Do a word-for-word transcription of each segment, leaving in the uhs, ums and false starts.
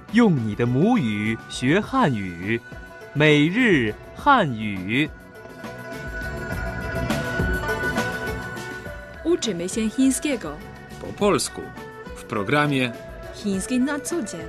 用你的母语学汉语，每日汉语。 Uczymy się chińskiego. Po polsku w programie Chiński na co dzień.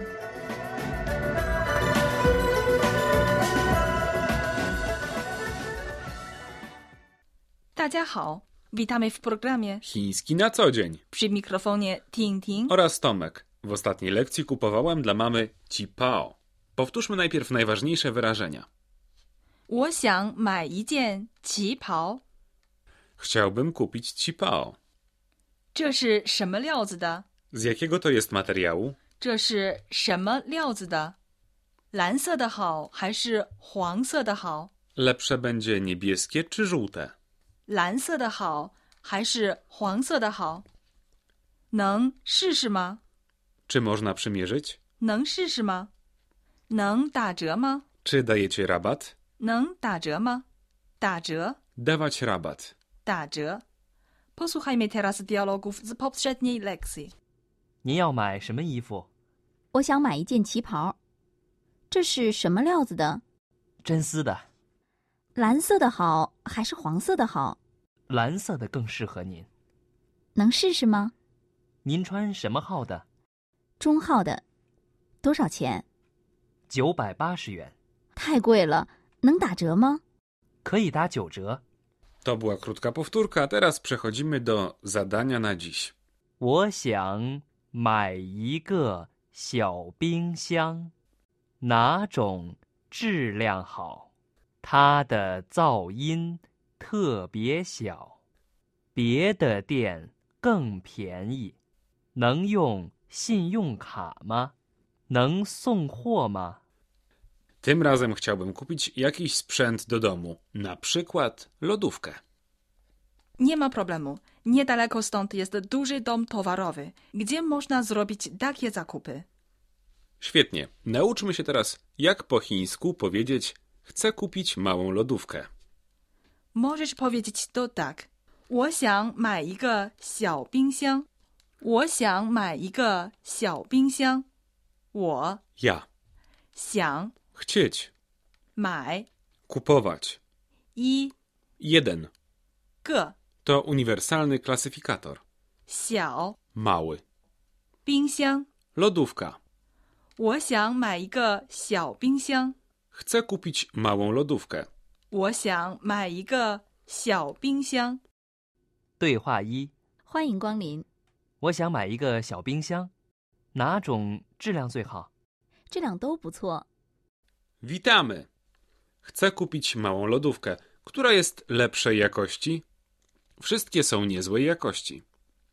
Dajiahao, witamy w programie. Chiński na co dzień. Przy mikrofonie Ting Ting Oraz Tomek. W ostatniej lekcji kupowałem dla mamy qipao. Powtórzmy najpierw najważniejsze wyrażenia. 我想买一件旗袍。 Chciałbym kupić qipao. 这是什么料子的？ Z jakiego to jest materiału? 这是什么料子的？蓝色的好还是黄色的好？ Lepsze będzie niebieskie czy żółte? 蓝色的好还是黄色的好？能试试吗？ Czy można przymierzyć? 能试试吗？能打折吗？ Czy dajecie rabat? 能打折吗？打折， Dawać rabat. 打折。Posłuchajmy teraz dialogów z poprzedniej lekcji. 您要买什么衣服？ 我想买一件旗袍，这是什么料子的？ 真丝的， 蓝色的好还是黄色的好？ 蓝色的更适合您。 能试试吗？ 您穿什么号的？ 中号的，多少钱？ 九百八十元， 太贵了，能打折吗？ 可以打九折。 To była krótka powtórka, teraz przechodzimy do zadania na dziś. 我想买一个小冰箱，哪种质量好？它的噪音特别小，别的店更便宜。能用信用卡吗？能送货吗？ Tym razem chciałbym kupić jakiś sprzęt do domu, na przykład lodówkę. Nie ma problemu. Niedaleko stąd jest duży dom towarowy, gdzie można zrobić takie zakupy. Świetnie. Nauczmy się teraz, jak po chińsku powiedzieć chcę kupić małą lodówkę. Możesz powiedzieć to tak. 我想买一个小冰箱。我想买一个小冰箱。我 Ja. 想 Chcieć. 买 Kupować. 一 Jeden. 个 To uniwersalny klasyfikator. 小 Mały. 冰箱。 Lodówka. 我想买一个小冰箱。 Chcę kupić małą lodówkę. 我想买一个小冰箱。 对话一： 欢迎光临， 我想买一个小冰箱，哪种质量最好？ 质量都不错。 Witamy. Chcę kupić małą lodówkę. Która jest lepszej jakości? Wszystkie są niezłej jakości.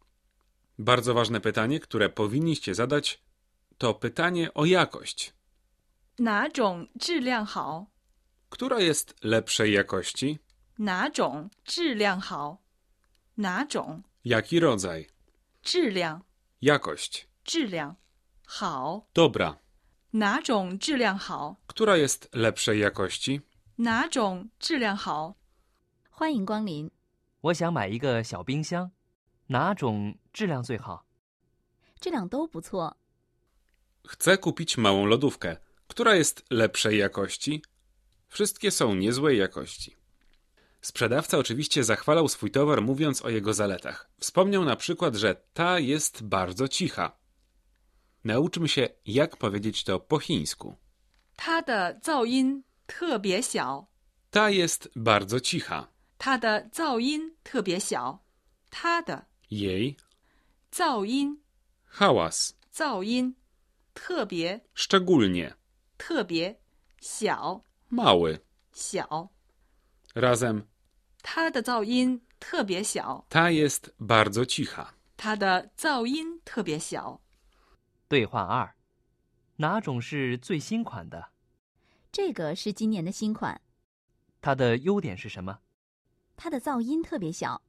Bardzo ważne pytanie, które powinniście zadać, to pytanie o jakość. 哪种质量好？ Która jest lepszej jakości? 哪种质量好？哪种 Jaki rodzaj? 质量 Jakość. 质量好？ Dobra. 哪种质量好？ Która jest lepszej jakości? 哪种质量好？ 欢迎光临， 我想买一个小冰箱，哪种质量最好？ 质量都不错。 Chcę kupić małą lodówkę. Która jest lepszej jakości? Wszystkie są niezłej jakości. Sprzedawca oczywiście zachwalał swój towar, mówiąc o jego zaletach. Wspomniał na przykład, że ta jest bardzo cicha. Nauczmy się, jak powiedzieć to po chińsku. 它的噪音特别小。 Ta jest bardzo cicha. 它的噪音特别小。它的 Jej 噪音 hałas. 噪音特别 Szczególnie 特别小 mały. 小。 Razem 它的噪音特别小。 ta jest bardzo cicha. 它的噪音特别小。 对话二：哪种是最新款的？ 这个是今年的新款， 它的优点是什么？ 它的噪音特别小。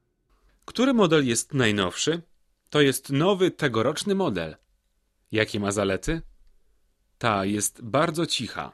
Który model jest najnowszy? To jest nowy, tegoroczny model. Jakie ma zalety? Ta jest bardzo cicha.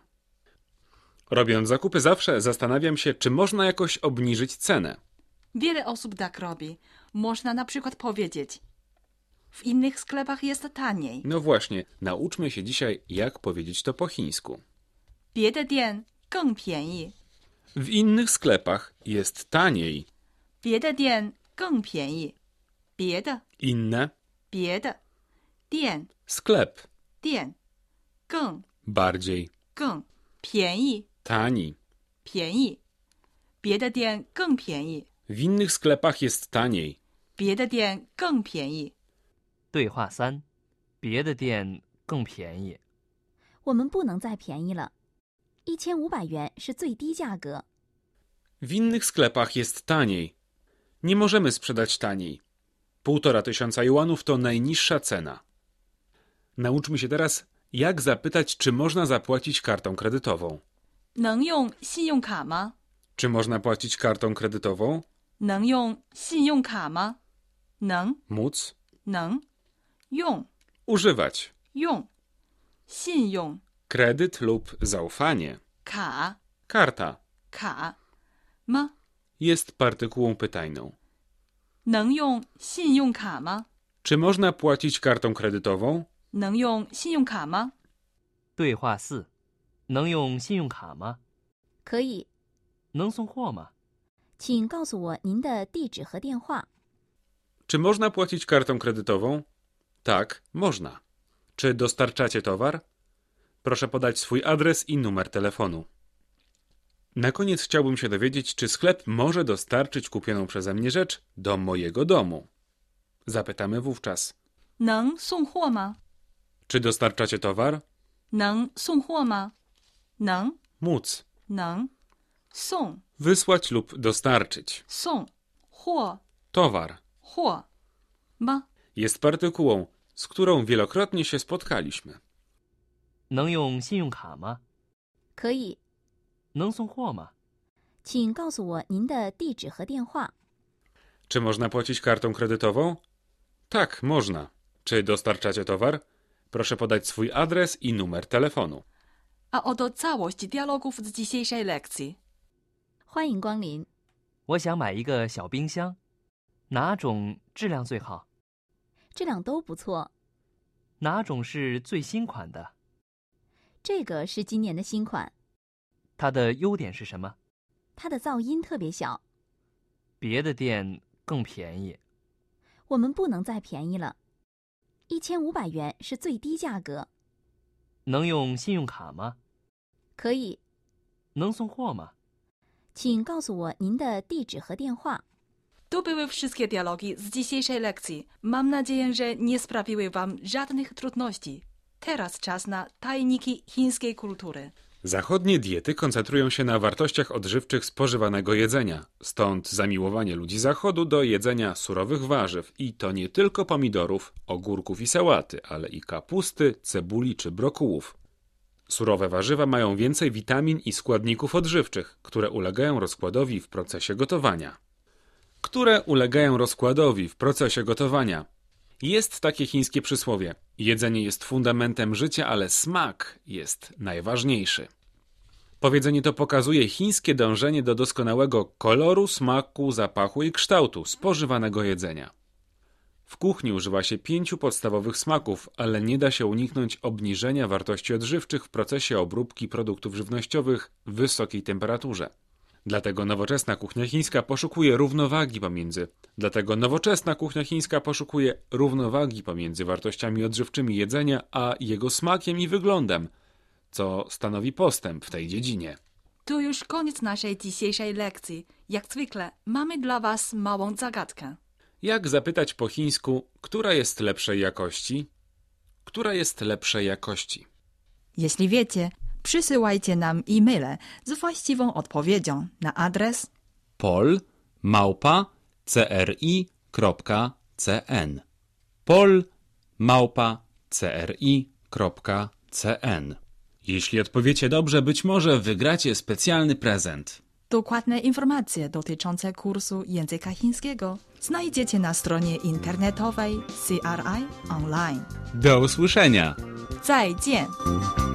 Robiąc zakupy zawsze zastanawiam się, czy można jakoś obniżyć cenę. Wiele osób tak robi. Można na przykład powiedzieć: w innych sklepach jest taniej. No właśnie, nauczmy się dzisiaj, jak powiedzieć to po chińsku. 别的店更便宜， W innych sklepach jest taniej. 别的店更便宜，别的 Inne, 别的店 sklep, 店更 bardziej, 更便宜 tani. 便宜，别的店更便宜， W innych sklepach jest taniej. 别的店更便宜。 对话三，别的店更便宜。 我们不能再便宜了，一千五百元是最低价格。 W innych sklepach jest taniej. Nie możemy sprzedać taniej. Półtora tysiąca juanów to najniższa cena. Nauczmy się teraz, jak zapytać, czy można zapłacić kartą kredytową. 能用信用卡吗？ Czy można płacić kartą kredytową? 能用信用卡吗？能 Móc. 能用 Używać. 用信用 Kredyt lub zaufanie. 卡 Karta 卡吗？ jest partykułą pytajną. 能用信用卡吗？ Czy można płacić kartą kredytową? 能用信用卡吗？ 对话四，能用信用卡吗？ 可以， 能送货吗？ 请告诉我您的地址和电话。 Czy można płacić kartą kredytową? Tak, można. Czy dostarczacie towar? Proszę podać swój adres i numer telefonu. Na koniec chciałbym się dowiedzieć, czy sklep może dostarczyć kupioną przeze mnie rzecz do mojego domu. Zapytamy wówczas. 能送货吗？ Czy dostarczacie towar? 能送货吗？能 Móc. 能送 Wysłać lub dostarczyć. 送货 Towar 货吗？ jest partykułą, z którą wielokrotnie się spotkaliśmy. 能用信用卡吗？ 可以， 能送货吗？ 请告诉我您的地址和电话。 Czy można płacić kartą kredytową? Tak, można. Czy dostarczacie towar? Proszę podać swój adres i numer telefonu. A oto całość dialogów z dzisiejszej lekcji. 欢迎光临， 我想买一个小冰箱，哪种质量最好？ 质量都不错。 哪种是最新款的？ 这个是今年的新款， 它的优点是什么？ 它的噪音特别小。 别的店更便宜。 我们不能再便宜了，一千五百元是最低价格。 能用信用卡吗？ 可以， 能送货吗？ 请告诉我您的地址和电话。 To były wszystkie dialogi z dzisiejszej lekcji. Mam nadzieję, że nie sprawiły Wam żadnych trudności. Teraz czas na tajniki chińskiej kultury. Zachodnie diety koncentrują się na wartościach odżywczych spożywanego jedzenia, stąd zamiłowanie ludzi Zachodu do jedzenia surowych warzyw i to nie tylko pomidorów, ogórków i sałaty, ale i kapusty, cebuli czy brokułów. Surowe warzywa mają więcej witamin i składników odżywczych, które ulegają rozkładowi w procesie gotowania. Które ulegają rozkładowi w procesie gotowania. Jest takie chińskie przysłowie. Jedzenie jest fundamentem życia, ale smak jest najważniejszy. Powiedzenie to pokazuje chińskie dążenie do doskonałego koloru, smaku, zapachu i kształtu spożywanego jedzenia. W kuchni używa się pięciu podstawowych smaków, ale nie da się uniknąć obniżenia wartości odżywczych w procesie obróbki produktów żywnościowych w wysokiej temperaturze. Dlatego nowoczesna kuchnia chińska poszukuje równowagi pomiędzy Dlatego nowoczesna kuchnia chińska poszukuje równowagi pomiędzy wartościami odżywczymi jedzenia, a jego smakiem i wyglądem, co stanowi postęp w tej dziedzinie. To już koniec naszej dzisiejszej lekcji. Jak zwykle mamy dla Was małą zagadkę. Jak zapytać po chińsku, która jest lepszej jakości? Która jest lepszej jakości? Jeśli wiecie, przysyłajcie nam e-maile z właściwą odpowiedzią na adres pol małpa cri kropka cn pol małpa cri kropka cn. Jeśli odpowiecie dobrze, być może wygracie specjalny prezent. Dokładne informacje dotyczące kursu języka chińskiego znajdziecie na stronie internetowej C R I Online. Do usłyszenia! 再见。